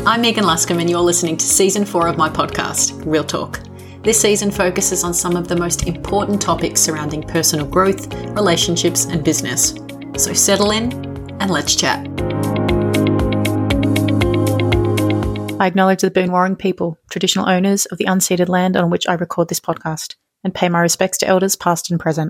I'm Megan Luscombe and you're listening to Season 4 of my podcast, Real Talk. This season focuses on some of the most important topics surrounding personal growth, relationships and business. So settle in and let's chat. I acknowledge the Boonwurrung people, traditional owners of the unceded land on which I record this podcast, and pay my respects to elders past and present.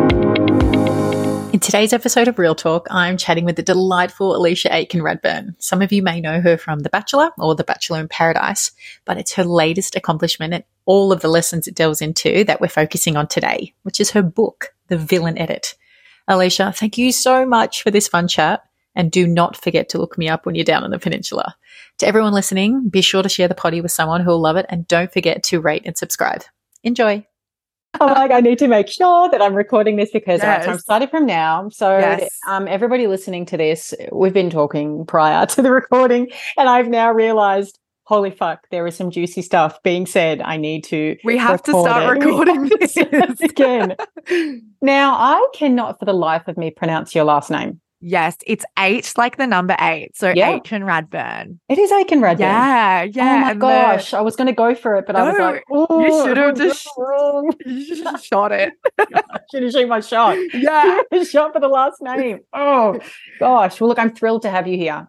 In today's episode of Real Talk, I'm chatting with the delightful Alicia Aiken-Radburn. Some of you may know her from The Bachelor or The Bachelor in Paradise, but it's her latest accomplishment and all of the lessons it delves into that we're focusing on today, which is her book, The Villain Edit. Alicia, thank you so much for this fun chat, and do not forget to look me up when you're down on the peninsula. To everyone listening, be sure to share the potty with someone who will love it, and don't forget to rate and subscribe. Enjoy. I'm like, I need to make sure that I'm recording this because right, so I'm starting from now. So everybody listening to this, we've been talking prior to the recording, and I've now realized, holy fuck, there is some juicy stuff being said. I need to We have to start recording this again. Now, I cannot for the life of me pronounce your last name. Yes, it's 8, like the number 8. So Aiken-Radburn. It is Aiken-Radburn. Yeah. Oh my gosh, I was going to go for it, but I was like, oh, you should have just shot it. I should have shot my shot. Yeah. Shot for the last name. Oh gosh. Well, look, I'm thrilled to have you here.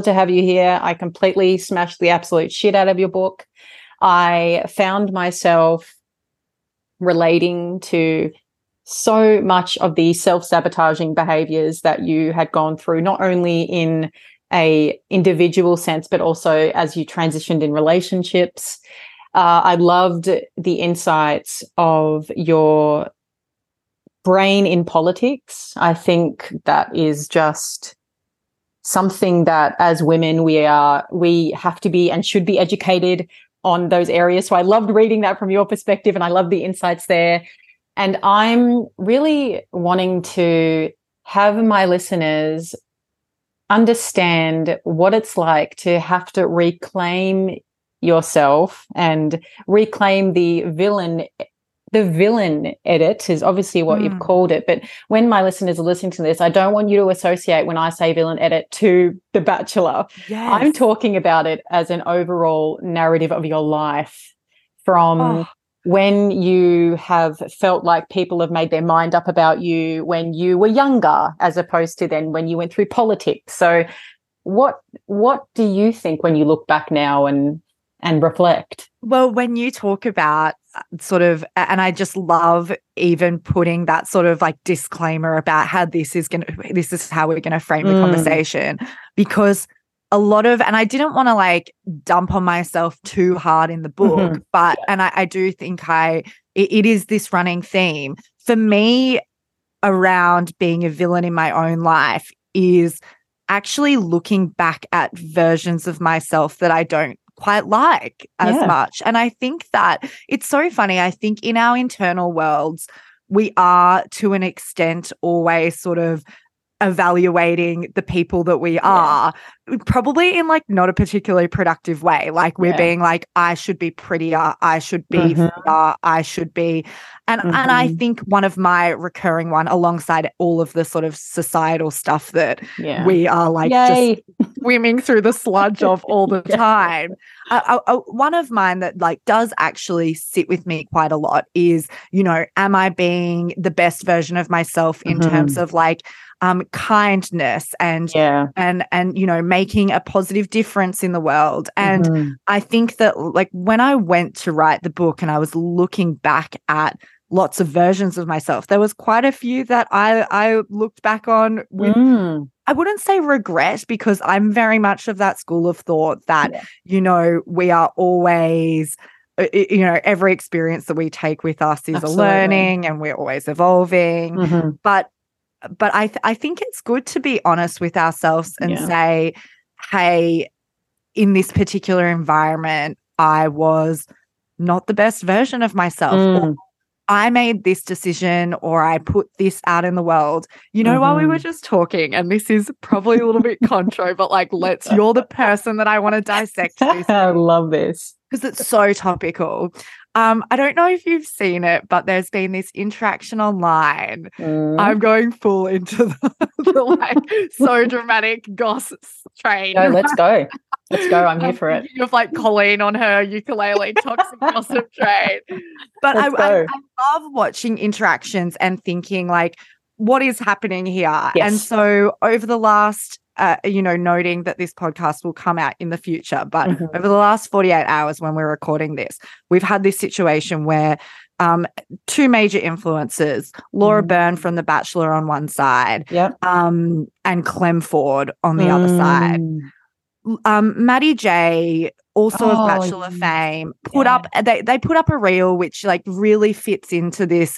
I completely smashed the absolute shit out of your book. I found myself relating to so much of the self-sabotaging behaviors that you had gone through, not only in a individual sense, but also as you transitioned in relationships. I loved the insights of your brain in politics. I think that is just something that as women we have to be and should be educated on those areas. So I loved reading that from your perspective, and I love the insights there. And I'm really wanting to have my listeners understand what it's like to have to reclaim yourself and reclaim the villain. The villain edit is obviously what you've called it. But when my listeners are listening to this, I don't want you to associate when I say villain edit to The Bachelor. Yes. I'm talking about it as an overall narrative of your life from when you have felt like people have made their mind up about you when you were younger, as opposed to then when you went through politics. So what do you think when you look back now and reflect? Well, when you talk about sort of, and I just love even putting that sort of like disclaimer about how this is how we're going to frame the conversation, because a lot of, and I didn't want to like dump on myself too hard in the book, but, and I do think it is this running theme for me around being a villain in my own life is actually looking back at versions of myself that I don't quite like as much. And I think that it's so funny. I think in our internal worlds, we are to an extent always sort of evaluating the people that we are, probably in like not a particularly productive way. Like we're being like, I should be prettier, I should be fitter, I should be, and I think one of my recurring one, alongside all of the sort of societal stuff that we are like just swimming through the sludge of all the time. One of mine that like does actually sit with me quite a lot is, you know, am I being the best version of myself in terms of like kindness and you know, making a positive difference in the world. And I think that like when I went to write the book and I was looking back at lots of versions of myself, there was quite a few that I looked back on with I wouldn't say regret, because I'm very much of that school of thought that you know, we are always you know, every experience that we take with us is a learning, and we're always evolving. But I think it's good to be honest with ourselves and say, hey, in this particular environment, I was not the best version of myself. Or I made this decision, or I put this out in the world. You know, while we were just talking, and this is probably a little bit contro, but like, you're the person that I want to dissect this. I love this. Because it's so topical. I don't know if you've seen it, but there's been this interaction online. I'm going full into the like so dramatic goss train. No, let's go. Let's go. I'm here for it. Of like Colleen on her ukulele toxic gossip train. But I love watching interactions and thinking like, what is happening here? Yes. And so over the last, noting that this podcast will come out in the future, but over the last 48 hours when we're recording this, we've had this situation where two major influencers, Laura Byrne from The Bachelor on one side, and Clem Ford on the other side. Maddie J, also of Bachelor fame, put up they put up a reel which like really fits into this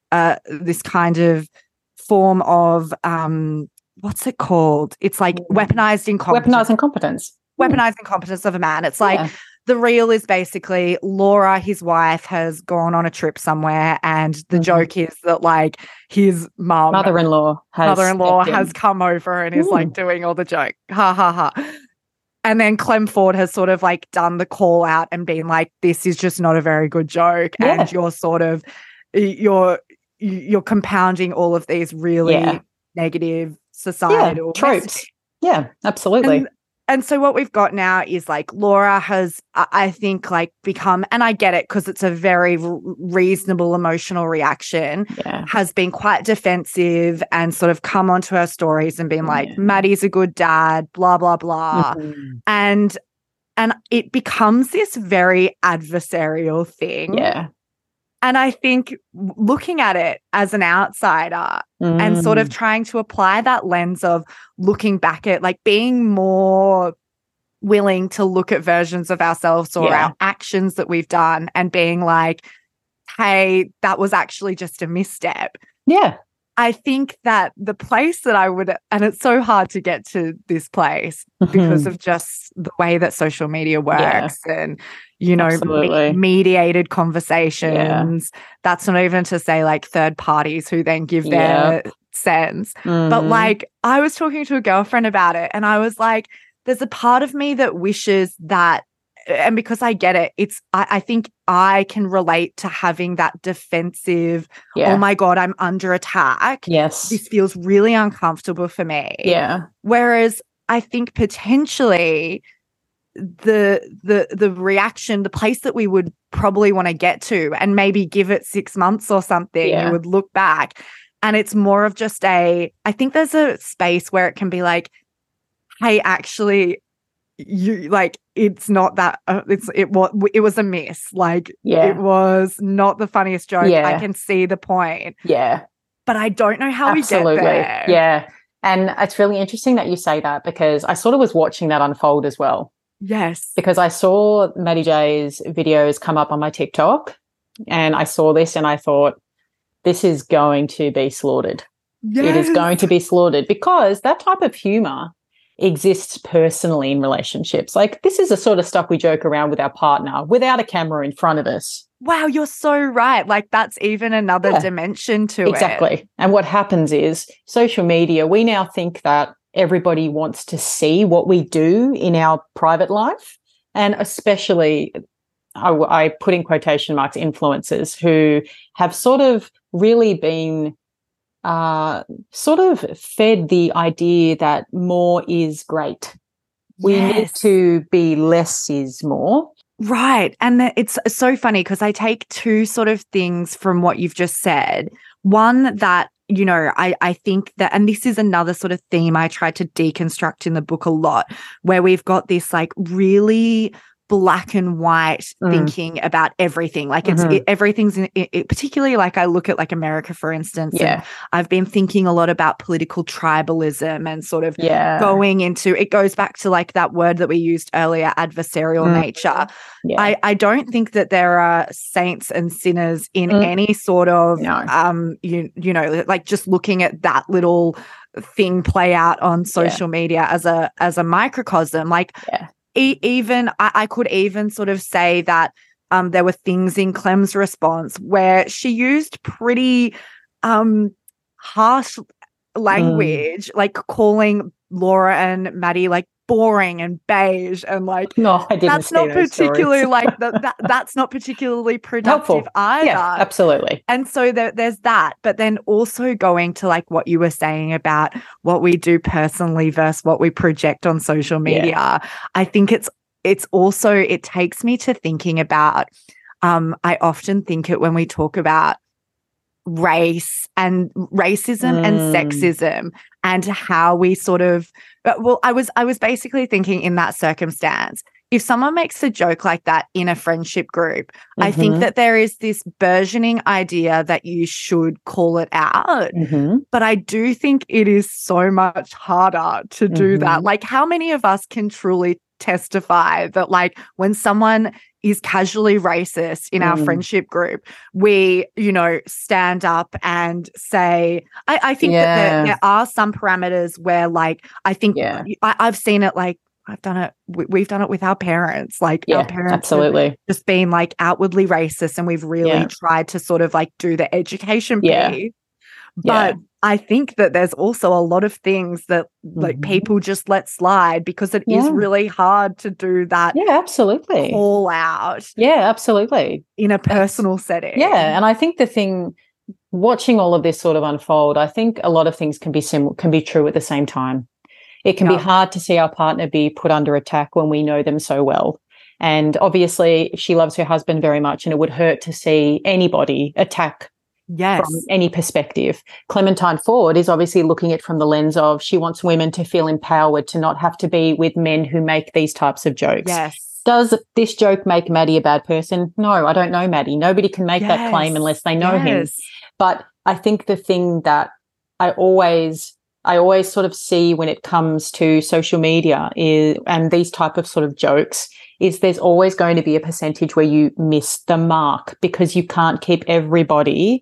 kind of form of what's it called? It's like weaponized incompetence. Weaponized incompetence of a man. It's like the reel is basically Laura, his wife, has gone on a trip somewhere, and the joke is that like his mother-in-law has come over and is like doing all the joke. Ha ha ha. And then Clem Ford has sort of like done the call out and been like, this is just not a very good joke. Yeah. And you're sort of, you're compounding all of these really negative societal tropes. messages. Yeah, absolutely. And so what we've got now is like Laura has, I think, like become, and I get it because it's a very reasonable emotional reaction, has been quite defensive and sort of come onto her stories and been like, Maddie's a good dad, blah, blah, blah. And it becomes this very adversarial thing. Yeah. And I think looking at it as an outsider and sort of trying to apply that lens of looking back at like being more willing to look at versions of ourselves or our actions that we've done and being like, hey, that was actually just a misstep. Yeah. I think that the place that I would, and it's so hard to get to this place because of just the way that social media works and, mediated conversations. That's not even to say like third parties who then give their sense. But like I was talking to a girlfriend about it and I was like, there's a part of me that wishes that, and because I get it, I think I can relate to having that defensive, oh my God, I'm under attack. Yes. This feels really uncomfortable for me. Yeah. Whereas I think potentially the reaction, the place that we would probably want to get to and maybe give it 6 months or something, you would look back and it's more of just I think there's a space where it can be like, hey, actually, you like it's not that it was a miss, like it was not the funniest joke. I can see the point, but I don't know how we get there. And it's really interesting that you say that because I sort of was watching that unfold as well. Yes, because I saw Maddie J's videos come up on my TikTok and I saw this and I thought this is going to be slaughtered. It is going to be slaughtered because that type of humor exists personally in relationships. Like this is the sort of stuff we joke around with our partner without a camera in front of us. Wow, you're so right. Like that's even another dimension to it. Exactly. And what happens is social media, we now think that everybody wants to see what we do in our private life. And especially, I put in quotation marks, influencers who have sort of really been sort of fed the idea that more is great. We need to be less is more. Right. And it's so funny because I take two sort of things from what you've just said. One that, I think that, and this is another sort of theme I tried to deconstruct in the book a lot, where we've got this like really black and white thinking about everything. Like everything's particularly like I look at like America, for instance, and I've been thinking a lot about political tribalism and sort of going into, it goes back to like that word that we used earlier, adversarial nature. Yeah. I don't think that there are saints and sinners in any sort of, like just looking at that little thing play out on social media as a microcosm, like even I could even sort of say that there were things in Clem's response where she used pretty harsh language, like calling Laura and Maddie like boring and beige and like No, I didn't that's see not those particularly stories. like that's not particularly productive Helpful. either. Yeah, absolutely. And so there's that, but then also going to like what you were saying about what we do personally versus what we project on social media. I think it's also, it takes me to thinking about, I often think it when we talk about race and racism and sexism and how we sort of, well, I was basically thinking in that circumstance, if someone makes a joke like that in a friendship group, I think that there is this burgeoning idea that you should call it out. But I do think it is so much harder to do that. Like, how many of us can truly testify that, like, when someone is casually racist in our friendship group, we, you know, stand up and say, I think that there are some parameters where, like, I think I've seen it, like, I've done it, we've done it with our parents, like our parents absolutely just been like outwardly racist, and we've really tried to sort of like do the education piece. But I think that there's also a lot of things that like people just let slide because it is really hard to do that. Yeah, absolutely. Call out. Yeah, absolutely. In a personal setting. Yeah. And I think the thing, watching all of this sort of unfold, I think a lot of things can be true at the same time. It can be hard to see our partner be put under attack when we know them so well. And obviously she loves her husband very much, and it would hurt to see anybody attack from any perspective. Clementine Ford is obviously looking at it from the lens of she wants women to feel empowered, to not have to be with men who make these types of jokes. Does this joke make Maddie a bad person? No, I don't know Maddie. Nobody can make that claim unless they know him. But I think the thing that I always sort of see when it comes to social media and these type of sort of jokes is there's always going to be a percentage where you miss the mark because you can't keep everybody.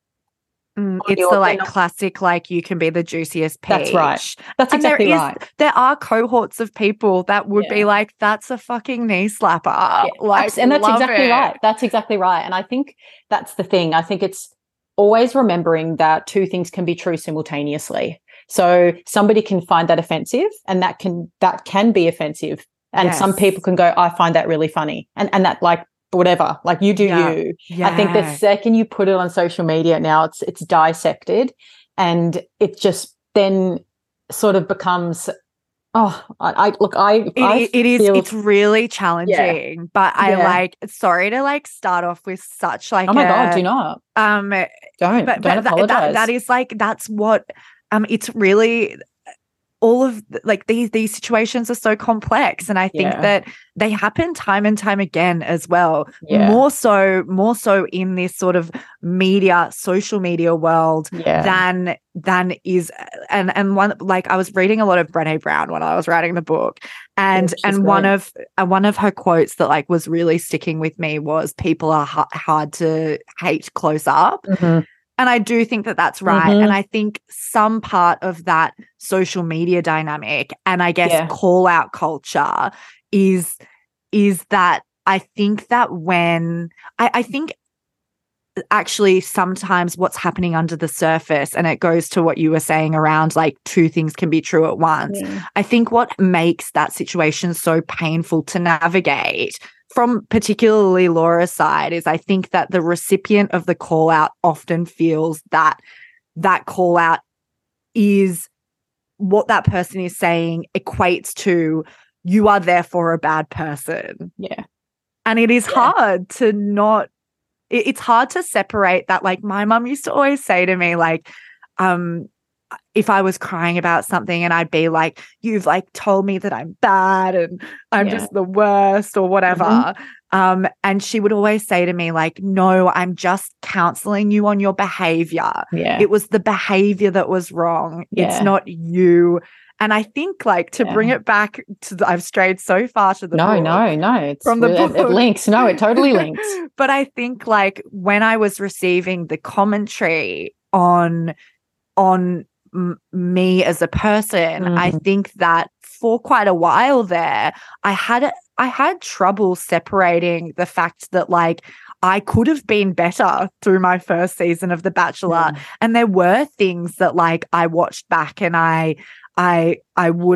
It's the like classic, like you can be the juiciest peach. That's right. That's exactly right. There are cohorts of people that would be like, that's a fucking knee slapper. Like, and that's exactly right. That's exactly right. And I think that's the thing. I think it's always remembering that two things can be true simultaneously. So somebody can find that offensive, and that can be offensive. And some people can go, I find that really funny. And that, like, whatever, like, you do you. I think the second you put it on social media now, it's dissected, and it just then sort of becomes, it's really challenging. But I sorry to like start off with such like, oh my God, do not. Don't apologize. That is like, that's what, it's really, all of like these situations are so complex, and I think that they happen time and time again as well. More so in this sort of social media world than is and one, like, I was reading a lot of Brené Brown when I was writing the book, and one of her quotes that like was really sticking with me was, people are hard to hate close up. And I do think that that's right. And I think some part of that social media dynamic, and I guess call out culture is that I think that when I think actually sometimes what's happening under the surface, and it goes to what you were saying around like two things can be true at once. I think what makes that situation so painful to navigate from particularly Laura's side is I think that the recipient of the call out often feels that call out is what that person is saying equates to, you are therefore a bad person. And it is hard to not, it's hard to separate that. Like, my mum used to always say to me, like, if I was crying about something and I'd be like, you've like told me that I'm bad and I'm just the worst or whatever. And she would always say to me, like, no, I'm just counseling you on your behavior. It was the behavior that was wrong. It's not you. And I think, like, to bring it back to I've strayed so far to the book. No. It's from the book. It links. No, it totally links. But I think, like, when I was receiving the commentary on me as a person, I think that for quite a while there, I had trouble separating the fact that, like, I could have been better through my first season of The Bachelor. And there were things that, like, I watched back and I would have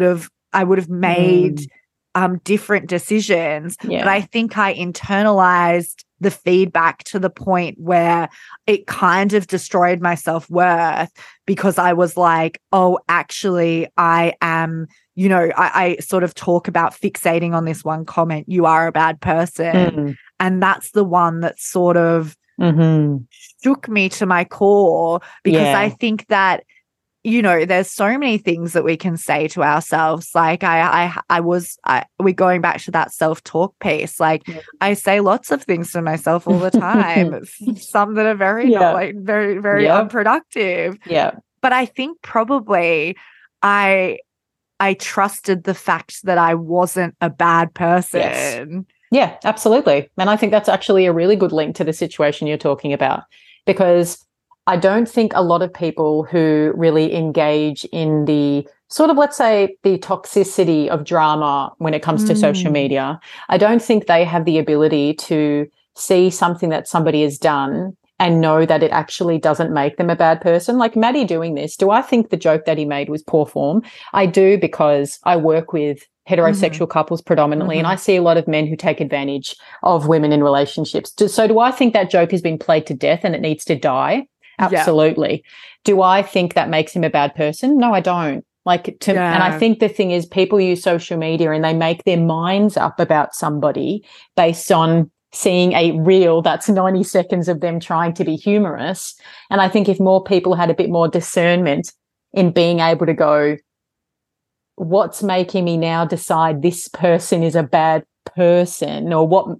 I would have made different decisions. Yeah. But I think I internalized the feedback to the point where it kind of destroyed my self-worth, because I was like, oh, actually, I am, I sort of talk about fixating on this one comment, you are a bad person. And that's the one that sort of shook me to my core, because I think that, there's so many things that we can say to ourselves. Like we're going back to that self-talk piece. Like I say lots of things to myself all the time, some that are very not like very, very unproductive. Yeah. But I think probably I trusted the fact that I wasn't a bad person. Yes. Yeah, absolutely. And I think that's actually a really good link to the situation you're talking about, because I don't think a lot of people who really engage in the sort of, let's say, the toxicity of drama when it comes to social media, I don't think they have the ability to see something that somebody has done and know that it actually doesn't make them a bad person. Like Maddie doing this, do I think the joke that he made was poor form? I do, because I work with heterosexual couples predominantly, and I see a lot of men who take advantage of women in relationships. So do I think that joke has been played to death and it needs to die? Absolutely. Do I think that makes him a bad person? No, I don't. And I think the thing is, people use social media and they make their minds up about somebody based on seeing a reel that's 90 seconds of them trying to be humorous. And I think if more people had a bit more discernment in being able to go, what's making me now decide this person is a bad person, or what,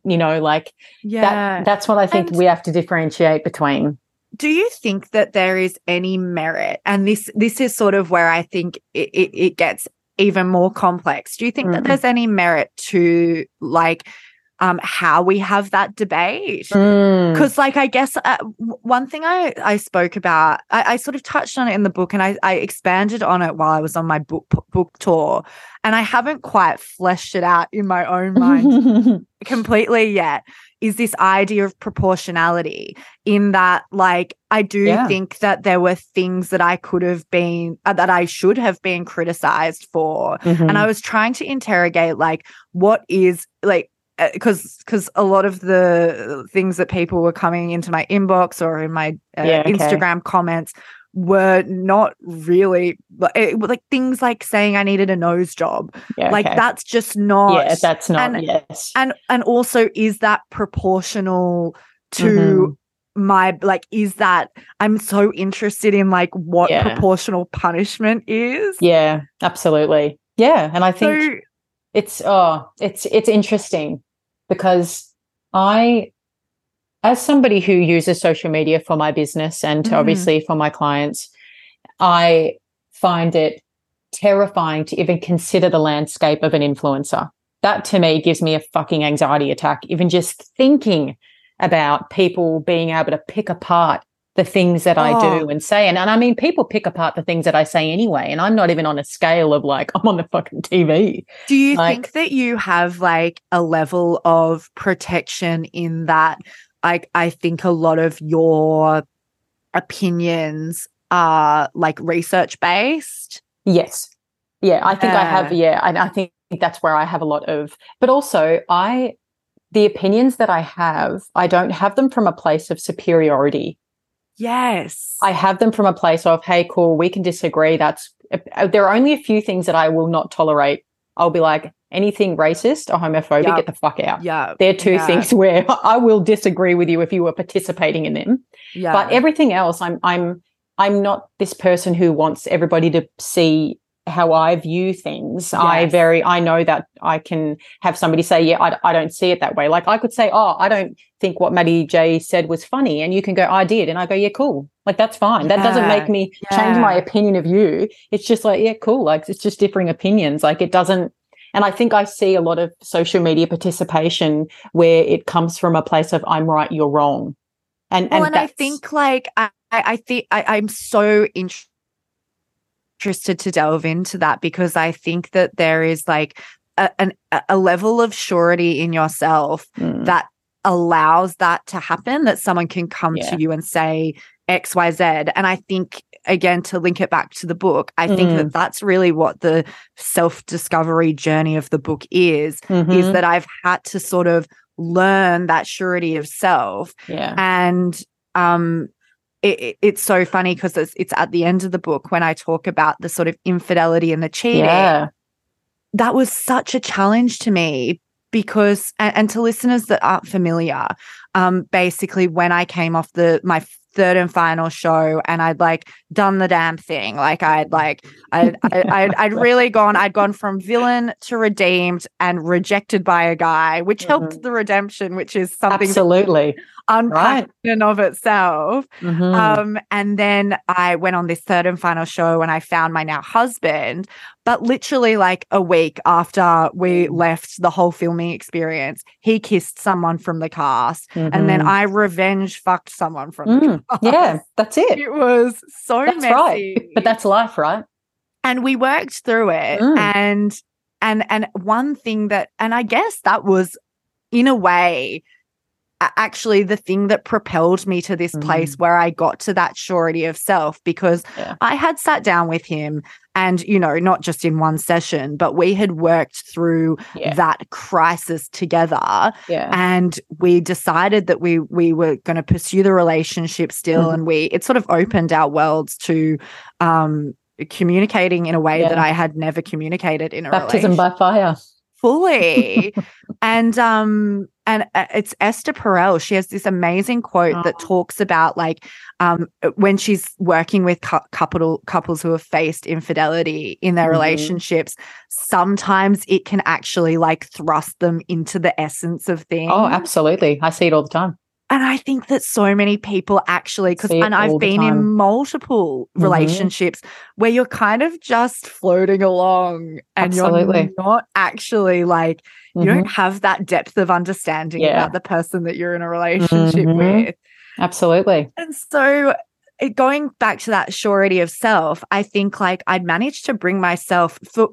that's what I think we have to differentiate between. Do you think that there is any merit? And this is sort of where I think it gets even more complex. Do you think that there's any merit to how we have that debate? Because I guess one thing I spoke about, I sort of touched on it in the book, and I expanded on it while I was on my book tour, and I haven't quite fleshed it out in my own mind completely yet, is this idea of proportionality, in that I do think that there were things that I could have been that I should have been criticized for. And I was trying to interrogate what is because a lot of the things that people were coming into my inbox or in my Instagram comments were not really things like saying I needed a nose job. That's just not. Yeah, that's not. Yes. And also, is that proportional to my is that I'm so interested in what proportional punishment is? Yeah, absolutely. Yeah, and I think it's interesting, because as somebody who uses social media for my business and obviously for my clients, I find it terrifying to even consider the landscape of an influencer. That to me gives me a fucking anxiety attack, even just thinking about people being able to pick apart the things that I do and say. And I mean, people pick apart the things that I say anyway, and I'm not even on a scale of I'm on the fucking TV. Do you think that you have a level of protection in that? I think a lot of your opinions are research based. Yes. Yeah, I think I have. Yeah. And I think that's where I have a lot of, but also the opinions that I have, I don't have them from a place of superiority. Yes. I have them from a place of, hey, cool, we can disagree. There are only a few things that I will not tolerate. I'll be like, anything racist or homophobic, get the fuck out. Yeah. They're two things where I will disagree with you if you were participating in them. Yeah. But everything else, I'm not this person who wants everybody to see how I view things. Yes. I know that I can have somebody say, I don't see it that way. I could say, I don't think what Maddie J said was funny, and you can go, I did, and I go, yeah, cool. That's fine. That doesn't make me change my opinion of you. It's just cool. It's just differing opinions. It doesn't. And I think I see a lot of social media participation where it comes from a place of I'm right, you're wrong. And I think I think I'm so interested to delve into that, because I think that there is a level of surety in yourself that allows that to happen, that someone can come to you and say XYZ. And I think again, to link it back to the book, I think that that's really what the self-discovery journey of the book is that I've had to sort of learn that surety of self. Yeah. And it's so funny because it's at the end of the book when I talk about the sort of infidelity and the cheating. Yeah. That was such a challenge to me because, and to listeners that aren't familiar, basically when I came off my third and final show and I'd like done the damn thing, like I'd really gone from villain to redeemed and rejected by a guy, which helped the redemption, which is something absolutely unpacked in and of itself. And then I went on this third and final show and I found my now husband, but literally like a week after we left the whole filming experience, he kissed someone from the cast and then I revenge fucked someone from the cast. Yeah, that's it. It was so that's messy. Right. But that's life, right? And we worked through it. And one thing that, and I guess that was in a way actually the thing that propelled me to this place where I got to that surety of self, because I had sat down with him and, you know, not just in one session, but we had worked through that crisis together. And we decided that we were going to pursue the relationship still. And it sort of opened our worlds to communicating in a way that I had never communicated in a baptism relationship. by fire. Fully. And it's Esther Perel. She has this amazing quote that talks about like when she's working with couples who have faced infidelity in their relationships, sometimes it can actually like thrust them into the essence of things. Oh, absolutely. I see it all the time. And I think that so many people actually, and I've been in multiple relationships where you're kind of just floating along and you're not actually like, you don't have that depth of understanding about the person that you're in a relationship with. Absolutely. And so going back to that surety of self, I think like I'd managed to bring myself for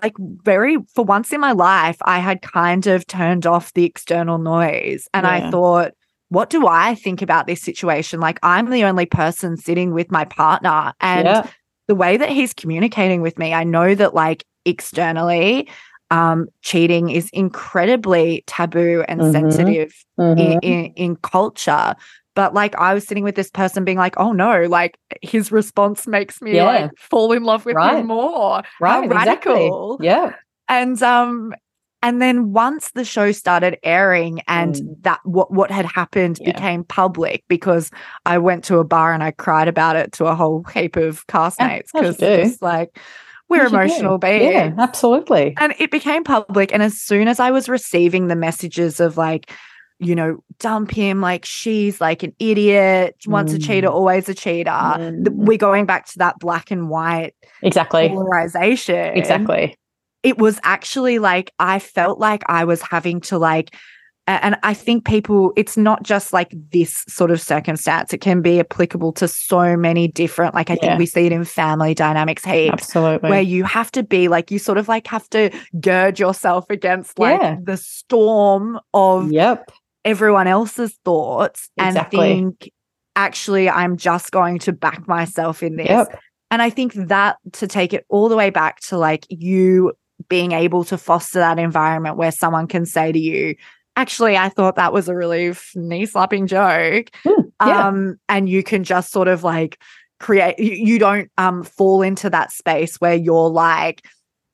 once in my life, I had kind of turned off the external noise and I thought, what do I think about this situation? Like, I'm the only person sitting with my partner, and the way that he's communicating with me, I know that like externally, cheating is incredibly taboo and sensitive in culture. But like I was sitting with this person being like, oh no, like his response makes me like fall in love with him more. How radical. Exactly. And then once the show started airing and that what had happened became public, because I went to a bar and I cried about it to a whole heap of castmates because it's like we're emotional beings. Yeah, absolutely. And it became public. And as soon as I was receiving the messages of like, you know, dump him, like she's like an idiot, once a cheater, always a cheater. We're going back to that black and white polarization. Exactly. It was actually like I felt like I was having to like, and I think people, it's not just like this sort of circumstance. It can be applicable to so many different, like I think we see it in family dynamics heaps. Absolutely. Where you have to be like, you sort of like have to gird yourself against like the storm of everyone else's thoughts and think, actually, I'm just going to back myself in this. And I think that to take it all the way back to like you being able to foster that environment where someone can say to you, actually, I thought that was a really knee-slapping joke. And you can just sort of like create, you don't fall into that space where you're like,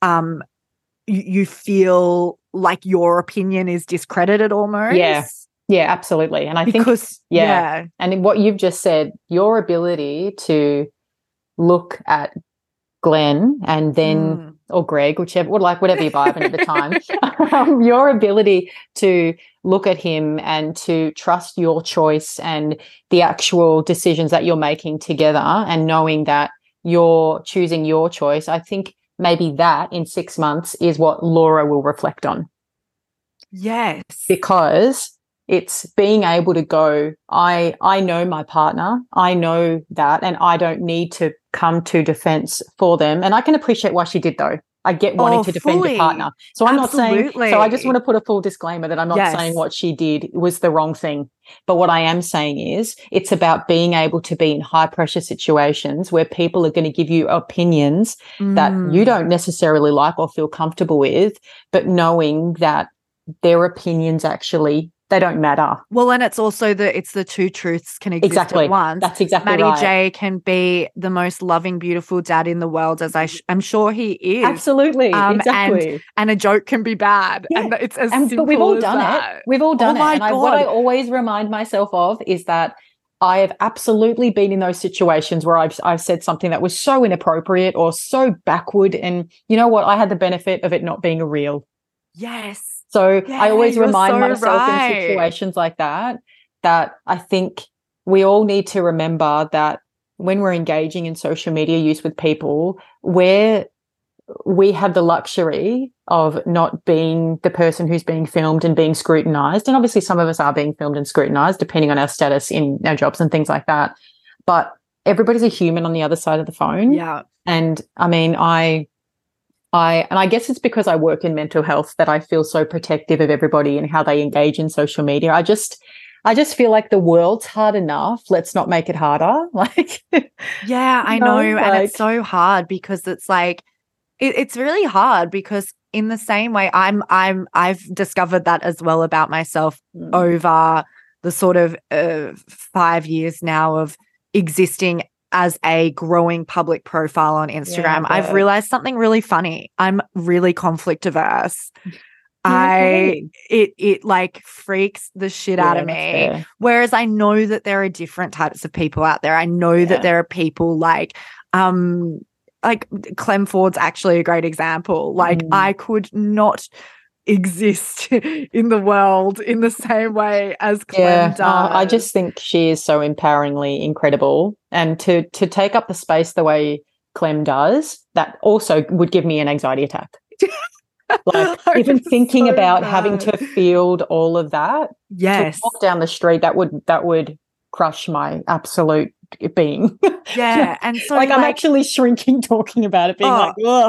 you feel like your opinion is discredited almost. Yeah, absolutely. And I think, and what you've just said, your ability to look at Glenn and then or Greg, whatever you're vibing at the time, your ability to look at him and to trust your choice and the actual decisions that you're making together and knowing that you're choosing your choice, I think maybe that in 6 months is what Laura will reflect on. Yes. Because it's being able to go, I know my partner, I know that, and I don't need to come to defense for them. And I can appreciate why she did, though. I get wanting to defend your fully. partner. So I'm not saying, Absolutely. so I just want to put a full disclaimer that I'm not saying what she did was the wrong thing. But what I am saying is it's about being able to be in high pressure situations where people are going to give you opinions that you don't necessarily like or feel comfortable with, but knowing that their opinions actually, they don't matter. Well, and it's also it's the two truths can exist at once. That's exactly Matty right. J can be the most loving, beautiful dad in the world, as I'm sure he is. Absolutely, exactly. And a joke can be bad, and it's as simple but we've all as done that. it. We've all done it. My and God. what I always remind myself of is that I have absolutely been in those situations where I've said something that was so inappropriate or so backward, and you know what? I had the benefit of it not being real. Yes. So I always remind myself in in situations like that I think we all need to remember that when we're engaging in social media use with people, we have the luxury of not being the person who's being filmed and being scrutinized. And obviously some of us are being filmed and scrutinized depending on our status in our jobs and things like that. But everybody's a human on the other side of the phone. Yeah. And I mean, I guess it's because I work in mental health that I feel so protective of everybody and how they engage in social media. I just feel like the world's hard enough. Let's not make it harder. Yeah, I know. And it's so hard because it's like, it's really hard because in the same way I've discovered that as well about myself over the sort of 5 years now of existing as a growing public profile on Instagram. Yeah, I've realized something really funny. I'm really conflict averse. It like freaks the shit out of me. Whereas I know that there are different types of people out there. I know that there are people like Clem Ford's actually a great example. Like I could not exist in the world in the same way as Clem does. I just think she is so empoweringly incredible, and to take up the space the way Clem does, that also would give me an anxiety attack. Like even thinking about having to field all of that, to walk down the street, that would crush my absolute being. Yeah, and so I'm actually shrinking talking about it, being whoa.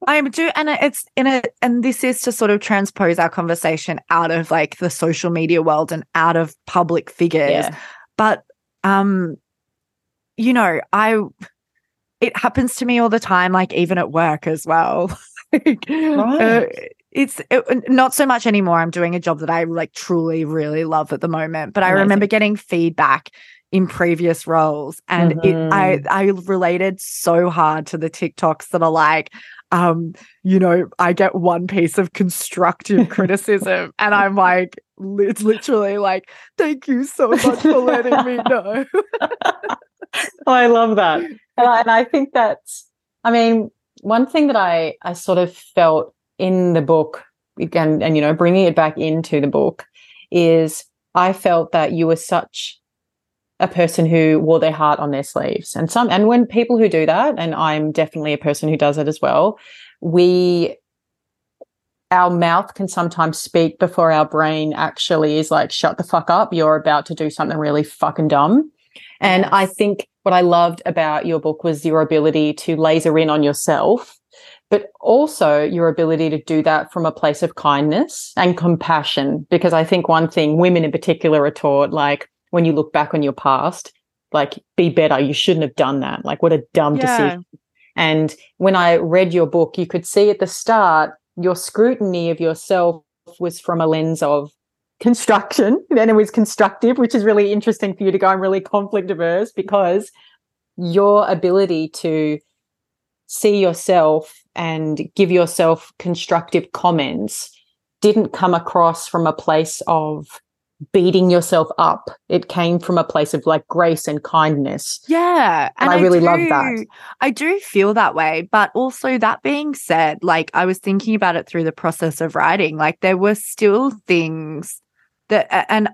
And this is to sort of transpose our conversation out of like the social media world and out of public figures. Yeah. But it happens to me all the time, like even at work as well. It's not so much anymore. I'm doing a job that I like truly really love at the moment, but I remember getting feedback in previous roles, and I related so hard to the TikToks that are like, I get one piece of constructive criticism and I'm like, it's literally like, thank you so much for letting me know. I love that. And I think that's, I mean, one thing that I sort of felt in the book, and bringing it back into the book, is I felt that you were such a person who wore their heart on their sleeves. And when people who do that, and I'm definitely a person who does it as well, our mouth can sometimes speak before our brain actually is like, shut the fuck up, you're about to do something really fucking dumb. And I think what I loved about your book was your ability to laser in on yourself, but also your ability to do that from a place of kindness and compassion. Because I think one thing women in particular are taught, like, when you look back on your past, like, be better, you shouldn't have done that. Like, what a dumb decision. And when I read your book, you could see at the start, your scrutiny of yourself was from a lens of construction. Then it was constructive, which is really interesting for you to go. I'm really conflict averse, because your ability to see yourself and give yourself constructive comments didn't come across from a place of beating yourself up. It came from a place of like grace and kindness. Yeah. And I really love that. I do feel that way. But also, that being said, like, I was thinking about it through the process of writing, like there were still things that, and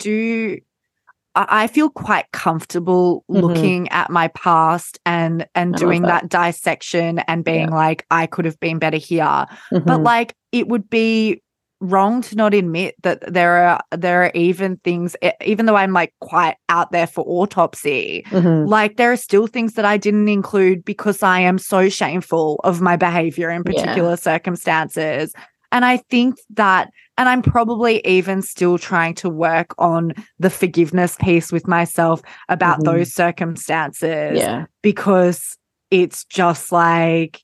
I feel quite comfortable looking at my past and doing that dissection and being like, I could have been better here. But like, it would be wrong to not admit that there are even things, even though I'm like quite out there for autopsy, like there are still things that I didn't include because I am so shameful of my behavior in particular circumstances. And I think that, and I'm probably even still trying to work on the forgiveness piece with myself about those circumstances, because it's just like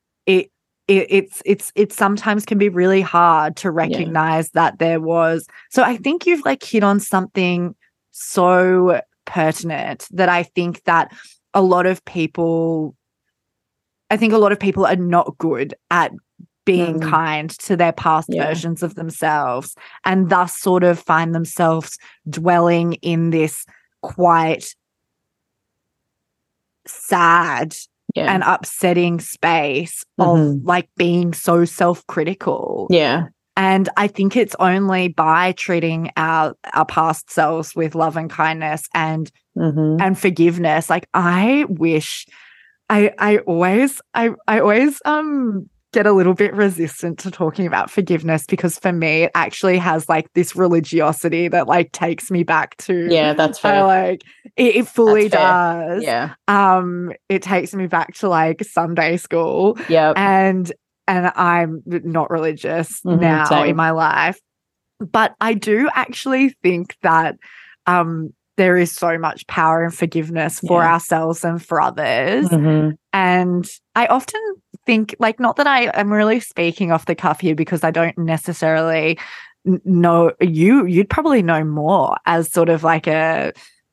it sometimes can be really hard to recognize that there was. So I think you've like hit on something so pertinent that I think a lot of people are not good at being kind to their past versions of themselves, and thus sort of find themselves dwelling in this quite sad and upsetting space of like being so self-critical. And I think it's only by treating our past selves with love and kindness and forgiveness. Like I wish I always get a little bit resistant to talking about forgiveness, because for me it actually has like this religiosity that like takes me back to that's fair. Like it fully does. It takes me back to like Sunday school. And I'm not religious now in my life, but I do actually think that there is so much power in forgiveness for ourselves and for others. And I often think, like, not that I am really speaking off the cuff here, because I don't necessarily know you'd probably know more as sort of like an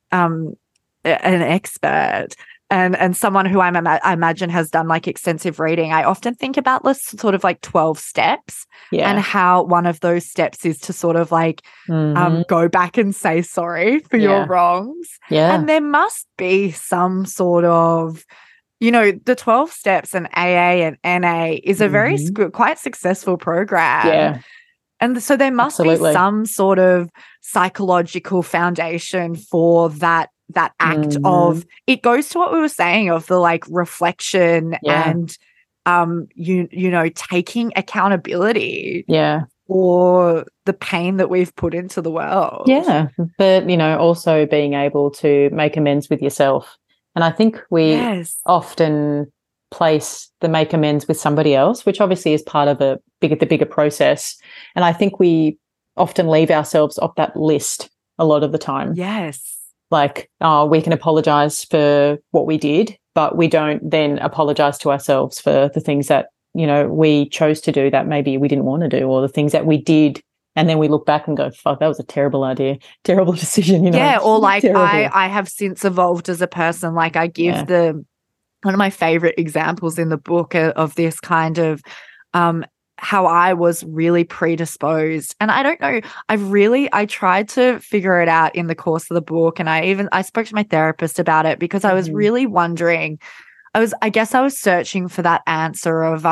expert and someone who I imagine has done like extensive reading. I often think about this sort of like 12 steps and how one of those steps is to sort of like go back and say sorry for your wrongs. And there must be some sort of, you know, the 12 steps and AA and NA is a very quite successful program. And so there must be some sort of psychological foundation for that act of, it goes to what we were saying of the like reflection and you know, taking accountability for the pain that we've put into the world. But you know, also being able to make amends with yourself. And I think we often place the make amends with somebody else, which obviously is part of the bigger process. And I think we often leave ourselves off that list a lot of the time. Like, we can apologize for what we did, but we don't then apologize to ourselves for the things that, you know, we chose to do that maybe we didn't want to do, or the things that we did. And then we look back and go, fuck, that was a terrible idea, terrible decision, you know. Yeah, or like I have since evolved as a person. Like I give one of my favorite examples in the book of this kind of how I was really predisposed. And I don't know, I tried to figure it out in the course of the book. And I spoke to my therapist about it, because I was really wondering, I guess I was searching for that answer of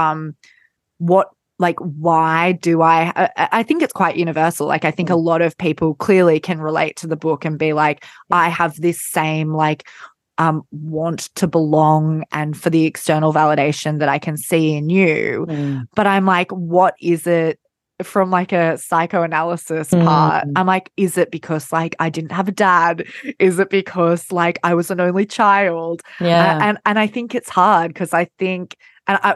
why do I think it's quite universal. Like I think a lot of people clearly can relate to the book and be like, I have this same like want to belong and for the external validation that I can see in you. But I'm like, what is it from like a psychoanalysis part? I'm like, is it because like I didn't have a dad? Is it because like I was an only child? And I think it's hard, because I think, and I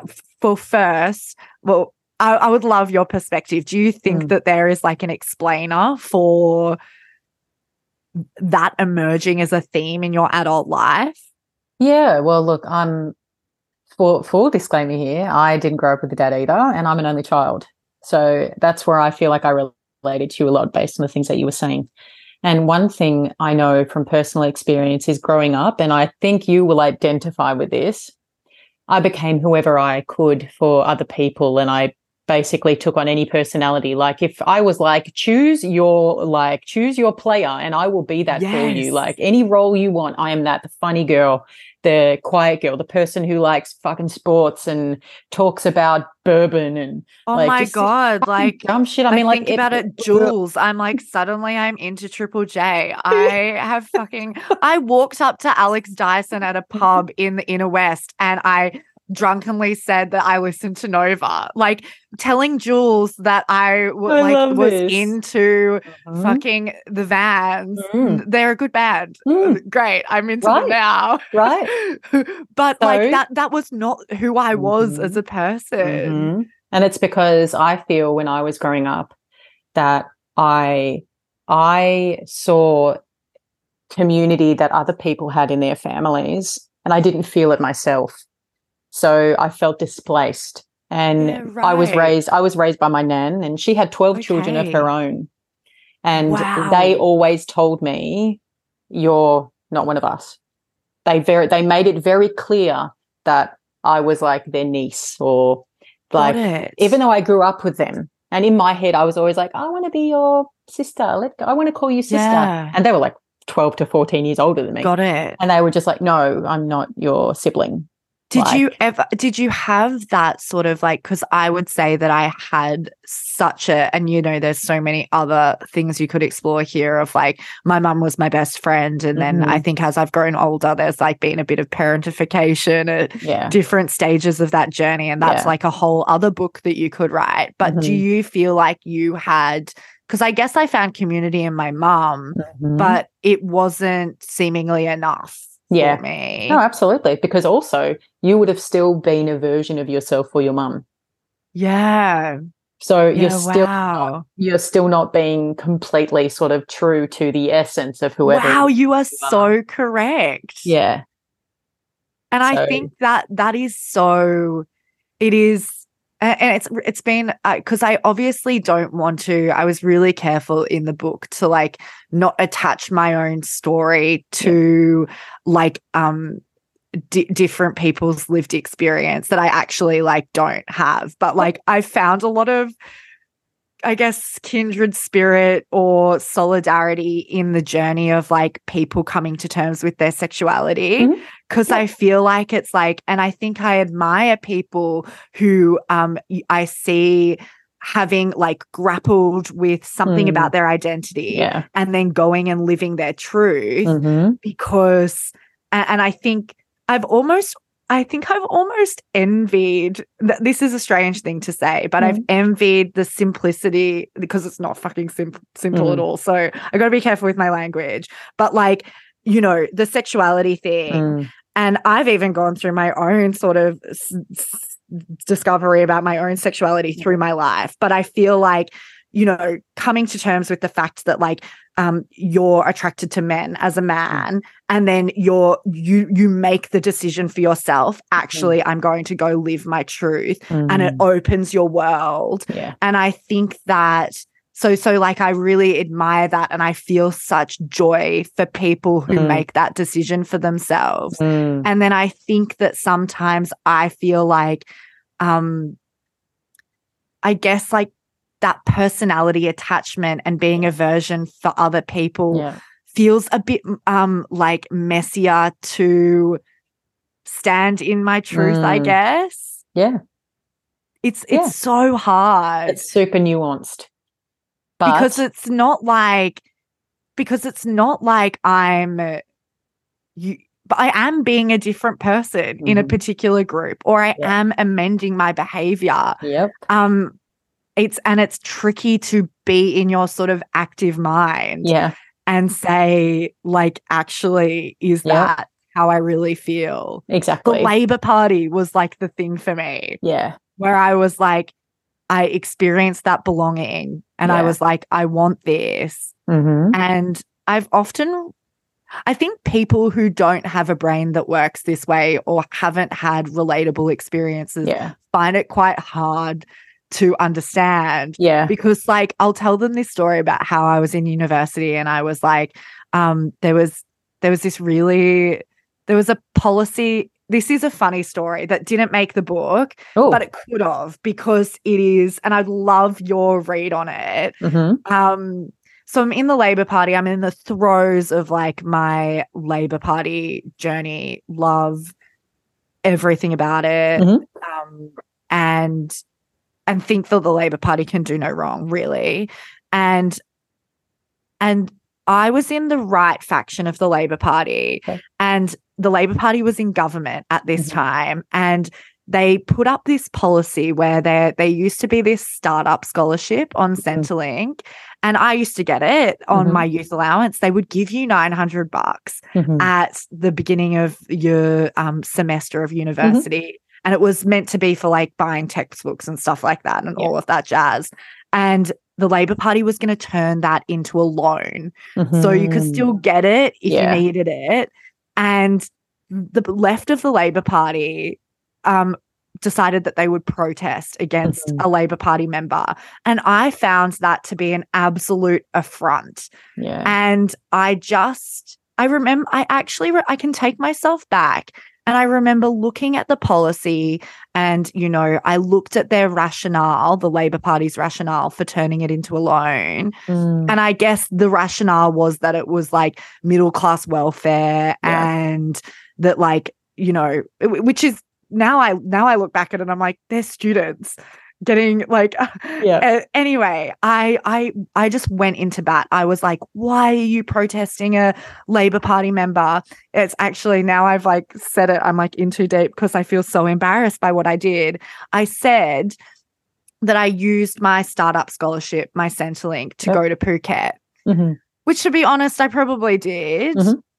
would love your perspective. Do you think that there is like an explainer for that emerging as a theme in your adult life? Yeah, well, look, for full disclaimer here, I didn't grow up with a dad either, and I'm an only child. So that's where I feel like I related to you a lot based on the things that you were saying. And one thing I know from personal experience is growing up, and I think you will identify with this, I became whoever I could for other people, and I basically took on any personality. Like if I was like, choose your player and I will be that for you. Like any role you want, I am that, the funny girl, the quiet girl, the person who likes fucking sports and talks about bourbon and my God, like dumb shit. I mean, like think about it, Jules. I'm like, suddenly I'm into Triple J. I walked up to Alex Dyson at a pub in the Inner West, and I drunkenly said that I listened to Nova. Like telling Jules that I love was this. into fucking the Vans. They're a good band. Great. I'm into them now. Right. But like that was not who I was as a person. And it's because I feel when I was growing up that I saw community that other people had in their families, and I didn't feel it myself. So I felt displaced. And I was raised by my nan, and she had 12 children of her own. And they always told me, you're not one of us. They made it very clear that I was like their niece, or like, even though I grew up with them. And in my head, I was always like, I want to be your sister. I want to call you sister. Yeah. And they were like 12 to 14 years older than me. Got it. And they were just like, no, I'm not your sibling. Did you have that sort of like, because I would say that I had such and there's so many other things you could explore here of like, my mum was my best friend. And then I think as I've grown older, there's like been a bit of parentification at different stages of that journey. And that's like a whole other book that you could write. But do you feel like you had, because I guess I found community in my mum, but it wasn't seemingly enough. For me. No, absolutely. Because also you would have still been a version of yourself for your mum. Yeah. So you're still not being completely sort of true to the essence of whoever. Wow, you are so correct. Yeah. And I think that is so, it is. And it's been because I obviously don't want to. I was really careful in the book to like not attach my own story to like different people's lived experience that I actually like don't have. But like I found a lot of, I guess, kindred spirit or solidarity in the journey of like people coming to terms with their sexuality. Because I feel like it's like, and I think I admire people who I see having like grappled with something about their identity and then going and living their truth because, and I think I've almost envied, this is a strange thing to say, but I've envied the simplicity because it's not fucking simple at all. So I got to be careful with my language, but like, the sexuality thing. And I've even gone through my own sort of discovery about my own sexuality through my life. But I feel like, coming to terms with the fact that like, you're attracted to men as a man, and then you make the decision for yourself. Actually, I'm going to go live my truth, and it opens your world. And I think that so like I really admire that, and I feel such joy for people who make that decision for themselves. And then I think that sometimes I feel like, I guess like that personality attachment and being a version for other people feels a bit like messier to stand in my truth, I guess. Yeah. It's so hard. It's super nuanced. Because it's not like I'm but I am being a different person in a particular group, or I am amending my behavior. It's tricky to be in your sort of active mind and say, like, actually, is that how I really feel? Exactly. The Labor Party was like the thing for me. Yeah. Where I was like, I experienced that belonging and I was like, I want this. And I think people who don't have a brain that works this way or haven't had relatable experiences find it quite hard to understand. Because like I'll tell them this story about how I was in university and I was like, there was a policy. This is a funny story that didn't make the book, but it could have, because it is, and I'd love your read on it. So I'm in the Labor Party. I'm in the throes of like my Labor Party journey, love everything about it, and think that the Labor Party can do no wrong, really. And I was in the right faction of the Labor Party, and the Labor Party was in government at this time. And they put up this policy where there used to be this startup scholarship on Centrelink, and I used to get it on my youth allowance. They would give you $900 at the beginning of your semester of university. And it was meant to be for like buying textbooks and stuff like that and all of that jazz. And the Labor Party was going to turn that into a loan. So you could still get it if you needed it. And the left of the Labor Party decided that they would protest against a Labor Party member. And I found that to be an absolute affront. Yeah. And I remember, I can take myself back. And I remember looking at the policy and, you know, I looked at their rationale, the Labor Party's rationale for turning it into a loan. And I guess the rationale was that it was like middle class welfare and that, like, you know, which is now I look back at it and I'm like, they're students getting like anyway, I just went into bat. I was like, why are you protesting a Labor Party member? It's actually, now I've like said it, I'm like in too deep because I feel so embarrassed by what I did. I said that I used my startup scholarship, my Centrelink, to go to Phuket, which, to be honest, I probably did.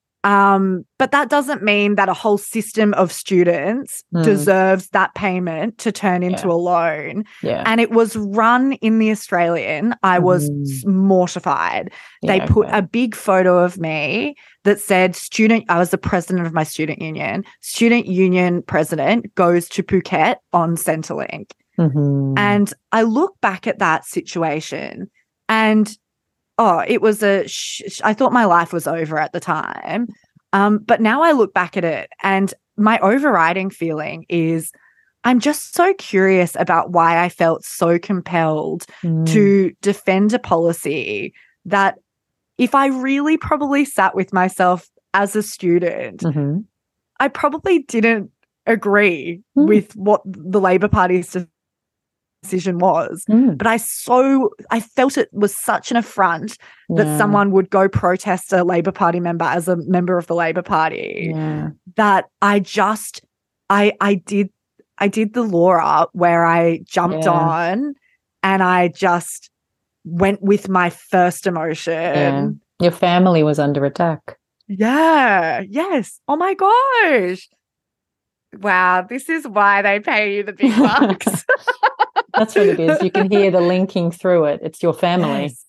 But that doesn't mean that a whole system of students deserves that payment to turn into a loan. And it was run in the Australian. I was mortified. They put a big photo of me that said I was the president of my student union president goes to Phuket on Centrelink. And I look back at that situation and it was I thought my life was over at the time. But now I look back at it and my overriding feeling is I'm just so curious about why I felt so compelled to defend a policy that, if I really probably sat with myself as a student, I probably didn't agree with what the Labor Party's decision was, but I felt it was such an affront that someone would go protest a Labor Party member as a member of the Labor Party that I did the Laura where I jumped on and I just went with my first emotion. Your family was under attack. Yes. Oh my gosh. Wow, this is why they pay you the big bucks. That's what it is. You can hear the linking through it. It's your family. Yes.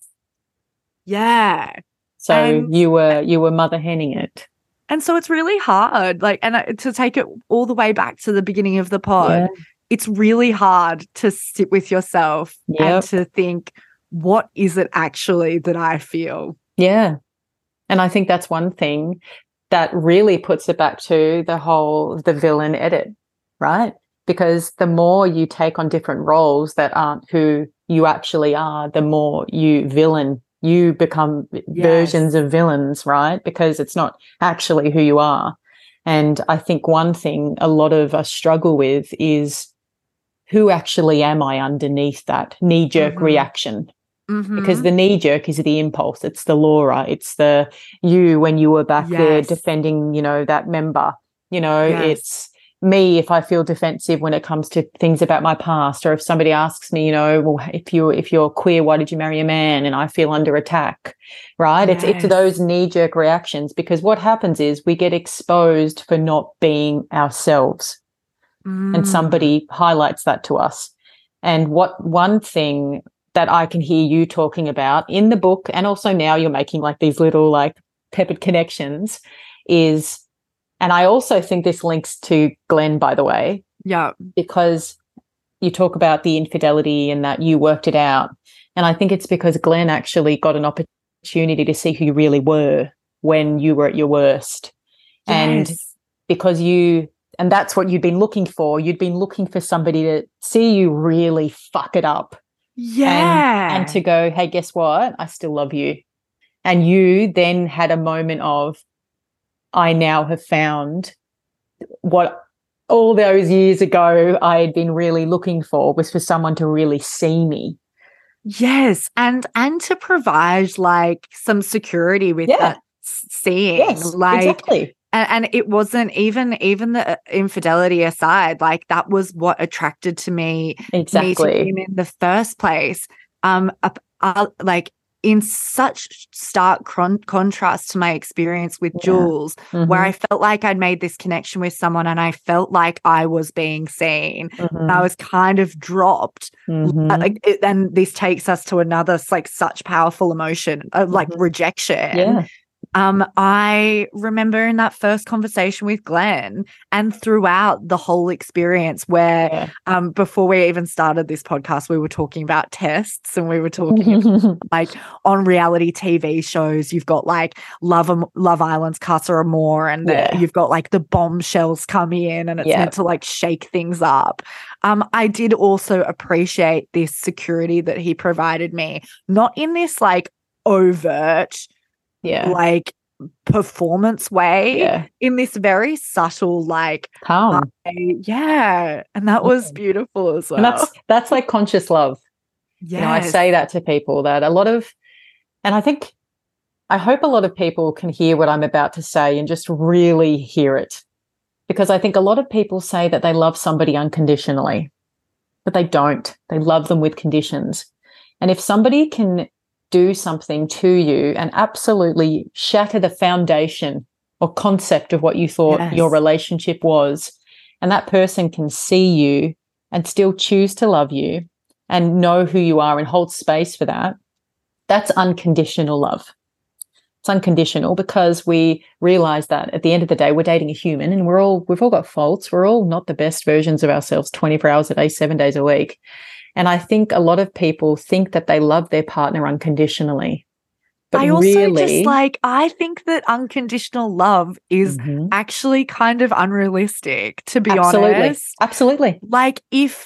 Yeah. So you were mother henning it. And so it's really hard. Like, and to take it all the way back to the beginning of the pod, it's really hard to sit with yourself and to think, what is it actually that I feel? Yeah. And I think that's one thing that really puts it back to the villain edit, right? Because the more you take on different roles that aren't who you actually are, the more you become versions of villains, right? Because it's not actually who you are. And I think one thing a lot of us struggle with is, who actually am I underneath that knee-jerk reaction? Because the knee-jerk is the impulse. It's the Laura. It's the you when you were back there defending, you know, that member. You know, it's me if I feel defensive when it comes to things about my past, or if somebody asks me, you know, well, if you're queer, why did you marry a man? And I feel under attack, right? It's those knee-jerk reactions, because what happens is we get exposed for not being ourselves, and somebody highlights that to us. And one thing that I can hear you talking about in the book, and also now you're making like these little like peppered connections, is, and I also think this links to Glenn, by the way. Yeah. Because you talk about the infidelity and that you worked it out. And I think it's because Glenn actually got an opportunity to see who you really were when you were at your worst. Yes. And because and that's what you'd been looking for. You'd been looking for somebody to see you really fuck it up. Yeah. And to go, hey, guess what? I still love you. And you then had a moment of, I now have found what all those years ago I had been really looking for, was for someone to really see me. Yes. And to provide like some security with that seeing. Yes, like, exactly. And it wasn't even the infidelity aside, like that was what attracted to me Exactly. meeting him in the first place. Like in such stark contrast to my experience with Jules, where I felt like I'd made this connection with someone and I felt like I was being seen. I was kind of dropped. And this takes us to another like such powerful emotion of like rejection. Yeah. I remember in that first conversation with Glenn and throughout the whole experience where before we even started this podcast, we were talking about tests and we were talking about, like on reality TV shows, you've got like Love Island's Casa Amor and you've got like the bombshells come in and it's meant to like shake things up. I did also appreciate this security that he provided me, not in this like overt like performance way, in this very subtle like calm. And that was beautiful as well. And that's like conscious love. Yes. You know, I say that to people that and I hope a lot of people can hear what I'm about to say and just really hear it, because I think a lot of people say that they love somebody unconditionally, but they don't. They love them with conditions. And if somebody can do something to you and absolutely shatter the foundation or concept of what you thought your relationship was, and that person can see you and still choose to love you and know who you are and hold space for that, that's unconditional love. It's unconditional because we realize that at the end of the day, we're dating a human and we've all got faults. We're all not the best versions of ourselves 24 hours a day, 7 days a week. And I think a lot of people think that they love their partner unconditionally. But I also really, I think that unconditional love is actually kind of unrealistic, to be honest. Absolutely. Like if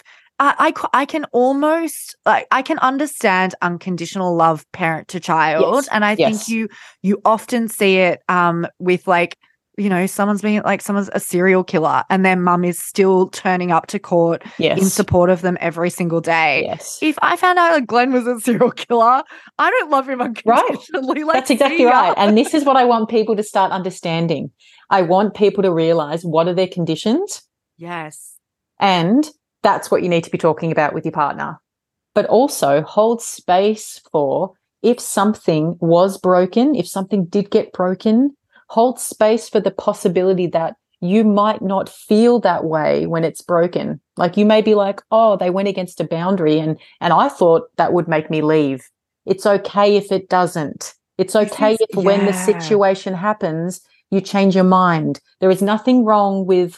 I can almost like I can understand unconditional love parent to child. And I think you often see it with like, you know, someone's a serial killer and their mum is still turning up to court in support of them every single day. Yes. If I found out that Glenn was a serial killer, I don't love him unconditionally. Right. That's exactly right. And this is what I want people to start understanding. I want people to realize what are their conditions. Yes. And that's what you need to be talking about with your partner. But also hold space for if something was broken, if something did get broken, hold space for the possibility that you might not feel that way when it's broken. Like you may be like, oh, they went against a boundary and I thought that would make me leave. It's okay if it doesn't. It's okay if when the situation happens, you change your mind. There is nothing wrong with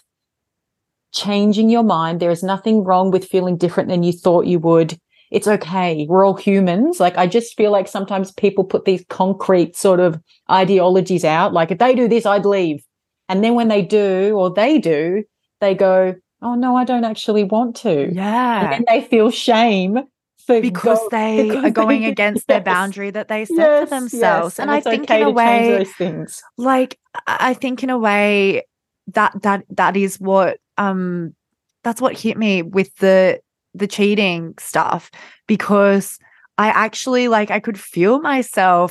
changing your mind. There is nothing wrong with feeling different than you thought you would. It's okay. We're all humans. Like, I just feel like sometimes people put these concrete sort of ideologies out. Like, if they do this, I'd leave. And then when they do, they go, oh, no, I don't actually want to. Yeah. And then they feel shame because they are going against their boundary that they set for themselves. Yes. And I think okay in a way, change those things. Like, I think in a way that is what that's what hit me with the cheating stuff, because I actually I could feel myself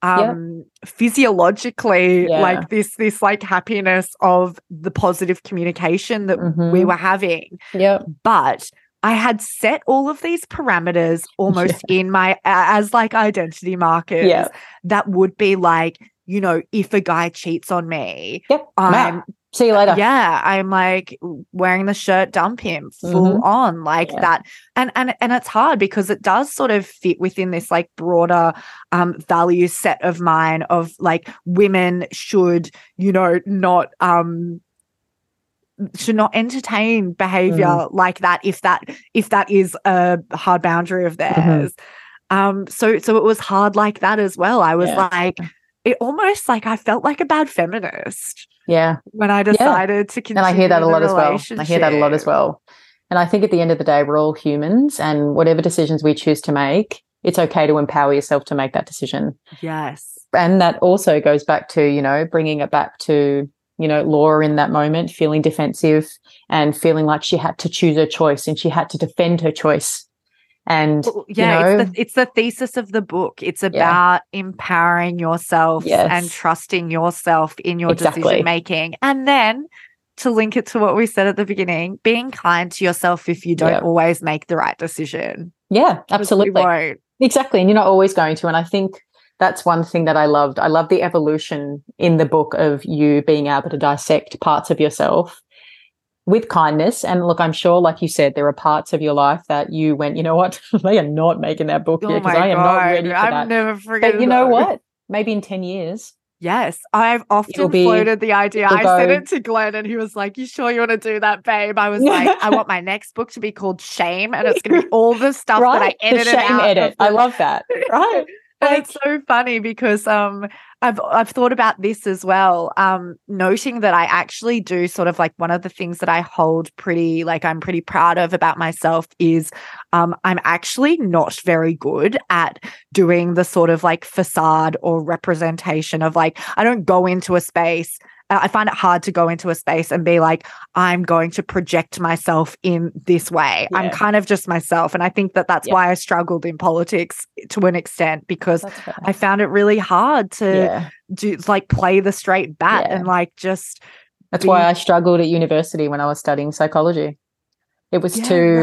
physiologically like this like happiness of the positive communication that we were having. But I had set all of these parameters almost in my as like identity markers that would be like, you know, if a guy cheats on me, see you later. Yeah, I'm like wearing the shirt, dump him, full on like that. And it's hard because it does sort of fit within this like broader value set of mine of like women should, you know, not entertain behavior like that if that is a hard boundary of theirs. So it was hard like that as well. I was like, it almost like I felt like a bad feminist. When I decided to continue. And I hear that a lot as well. And I think at the end of the day, we're all humans, and whatever decisions we choose to make, it's okay to empower yourself to make that decision. Yes. And that also goes back to, you know, bringing it back to, you know, Laura in that moment, feeling defensive and feeling like she had to choose her choice and she had to defend her choice. And it's the thesis of the book. It's about empowering yourself and trusting yourself in your decision making. And then to link it to what we said at the beginning, being kind to yourself if you don't always make the right decision. Yeah, absolutely. Exactly. And you're not always going to. And I think that's one thing that I loved. I love the evolution in the book of you being able to dissect parts of yourself with kindness. And look, I'm sure, like you said, there are parts of your life that you went, you know what, they are not making that book yet because I am not ready for that. I'm never forgetting. But you know what? Maybe in 10 years. Yes, I've often floated the idea. I said it to Glenn and he was like, you sure you want to do that, babe? I was like, I want my next book to be called Shame and it's going to be all the stuff that I edited the shame out. Edit. I love that. Right. And it's so funny because I've thought about this as well, noting that I actually do sort of like one of the things that I hold I'm pretty proud of about myself is I'm actually not very good at doing the sort of like facade or representation of like, I don't go into a space. I find it hard to go into a space and be like, I'm going to project myself in this way. Yeah. I'm kind of just myself. And I think that that's why I struggled in politics to an extent, because I found it really hard to do like play the straight bat and like just. That's why I struggled at university when I was studying psychology. It was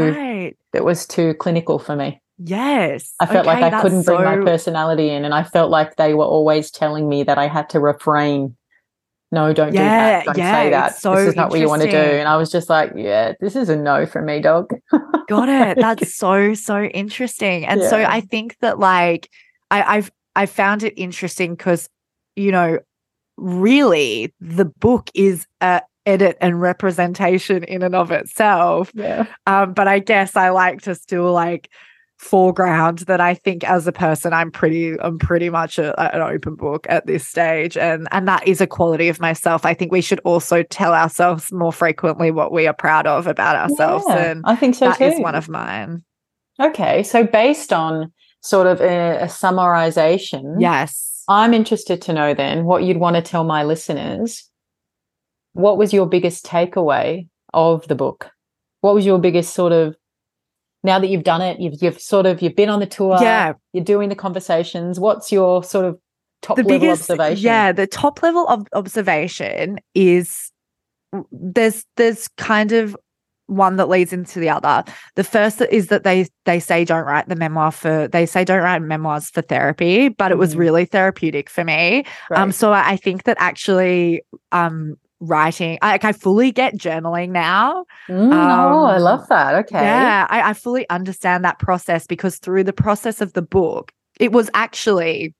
too clinical for me. Yes. I felt like I couldn't bring my personality in, and I felt like they were always telling me that I had to refrain. No, don't do that. Don't say that. This is not what you want to do. And I was just like, this is a no from me, dog. Got it. That's so interesting. And so I think that like I've found it interesting because, you know, really the book is a edit and representation in and of itself. Yeah. But I guess I like to still like foreground that I think as a person I'm pretty much an open book at this stage, and that is a quality of myself. I think we should also tell ourselves more frequently what we are proud of about ourselves, and I think so that too. is one of mine. Okay, so based on sort of a summarization, yes, I'm interested to know then what you'd want to tell my listeners. What was your biggest takeaway of the book? What was your biggest sort of, now that you've done it, you've been on the tour, you're doing the conversations, what's your sort of top level observation? Yeah, the top level of observation is there's kind of one that leads into the other. The first is that they say don't write memoirs for therapy, but it was really therapeutic for me. Right. So I think that actually writing, I fully get journaling now. I love that. Okay. Yeah, I fully understand that process, because through the process of the book, it was actually,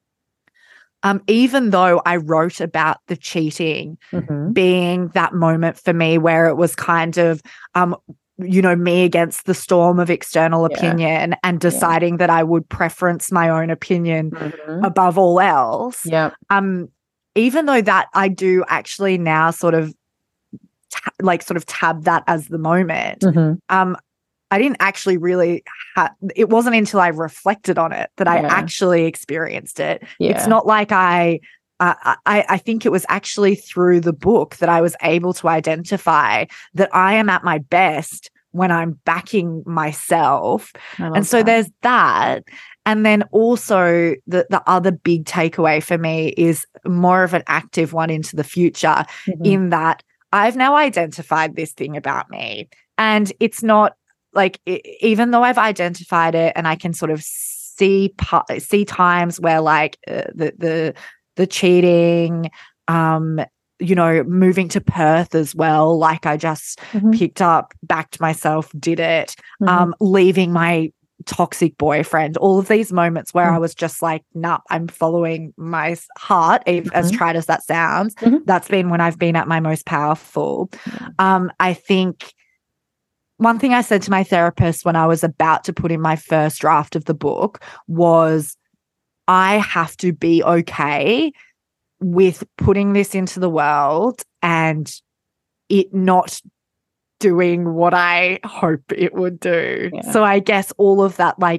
even though I wrote about the cheating being that moment for me where it was kind of, me against the storm of external opinion and deciding that I would preference my own opinion above all else. Yeah. Even though that I do actually now sort of tab that as the moment, I didn't actually really it wasn't until I reflected on it that I actually experienced it. Yeah. It's not like I think it was actually through the book that I was able to identify that I am at my best when I'm backing myself. And so there's that. And then also the other big takeaway for me is more of an active one into the future, in that I've now identified this thing about me. And it's not like, even though I've identified it and I can sort of see times where like the cheating, moving to Perth as well, like I just picked up, backed myself, did it, leaving my toxic boyfriend, all of these moments where I was just like, nah, I'm following my heart, as tried as that sounds. That's been when I've been at my most powerful. I think one thing I said to my therapist when I was about to put in my first draft of the book was, I have to be okay with putting this into the world and it not doing what I hope it would do. Yeah. So I guess all of that, like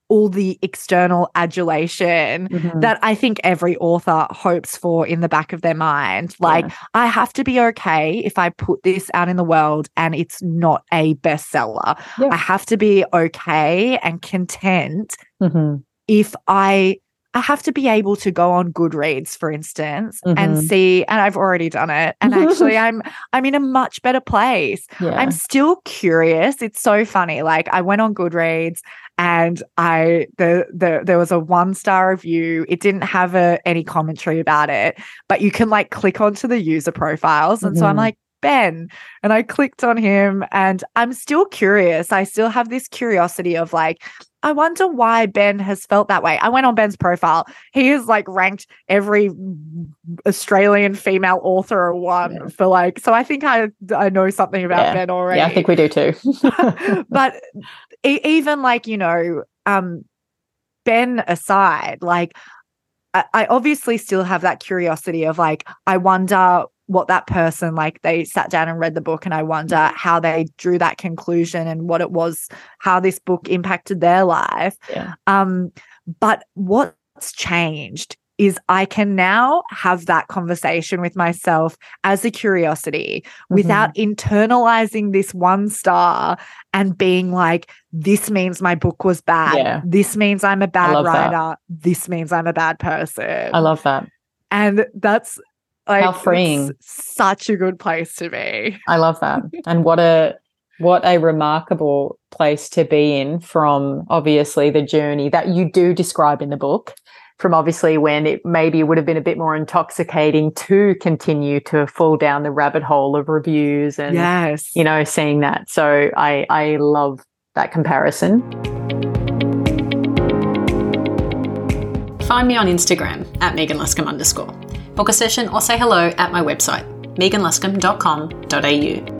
all the external adulation that I think every author hopes for in the back of their mind. Like, I have to be okay if I put this out in the world and it's not a bestseller. I have to be okay and content if I have to be able to go on Goodreads, for instance, and see, and I've already done it. And actually I'm in a much better place. I'm still curious. It's so funny. Like, I went on Goodreads and there was a 1-star review. It didn't have any commentary about it, but you can like click onto the user profiles. And so I'm like, Ben, and I clicked on him and I'm still curious. I still have this curiosity of like, I wonder why Ben has felt that way. I went on Ben's profile. He is like ranked every Australian female author one for like, so I think I know something about Ben already. Yeah, I think we do too. But even like, you know, Ben aside, like I obviously still have that curiosity of like, I wonder what that person, like they sat down and read the book and I wonder how they drew that conclusion and what it was, how this book impacted their life. But what's changed is I can now have that conversation with myself as a curiosity without internalizing this 1 star and being like, this means my book was bad. This means I'm a bad writer. This means I'm a bad person. I love that. And that's like, how freeing. Such a good place to be. I love that. And what a remarkable place to be in, from obviously the journey that you do describe in the book, from obviously when it maybe would have been a bit more intoxicating to continue to fall down the rabbit hole of reviews and, you know, seeing that. So I love that comparison. Find me on Instagram at @MeganLuscombe_. Book a session or say hello at my website, meganluscombe.com.au.